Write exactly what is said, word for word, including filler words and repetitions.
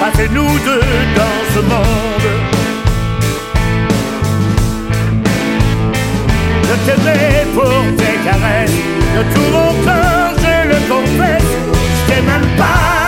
pas fait nous deux dans ce monde. Je t'aimais pour tes caresses, de tout mon cœur je le confesse. Je t'ai même pas